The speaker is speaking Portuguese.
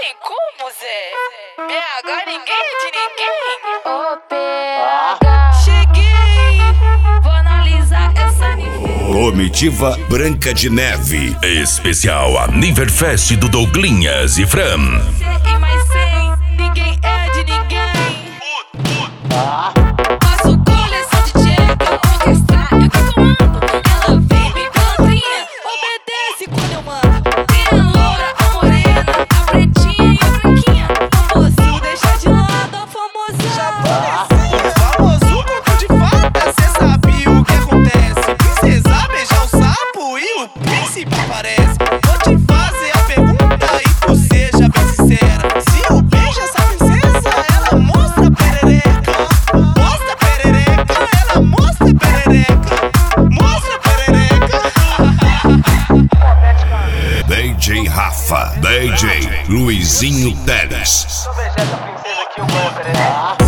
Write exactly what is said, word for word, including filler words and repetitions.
tem como, Zé. B H ninguém é de ninguém. Ô, P H. Cheguei, vou analisar essa nível. Comitiva Branca de Neve. Especial Aniverfest do Douglinhas e Fran. E mais sem, ninguém é de ninguém. Faço coleção de tcheca, orquestrar, eu que comando. Ela vem bem pilantra, obedece quando eu mando. Tem a loura, a morena, a pretinha e a branquinha. Famosinho, deixa de lado a famosa. Famoso conto de fada, cê sabe o que acontece. Princesa beija o sapo e o príncipe aparece. Vou te fazer a pergunta e tu seja bem sincera. Se eu beijo essa princesa, ela mostra perereca. Mostra perereca, ela mostra perereca. Mostra perereca. D J Rafa. D J Luizinho Teles. Deixa essa princesa aqui, eu vou perereca.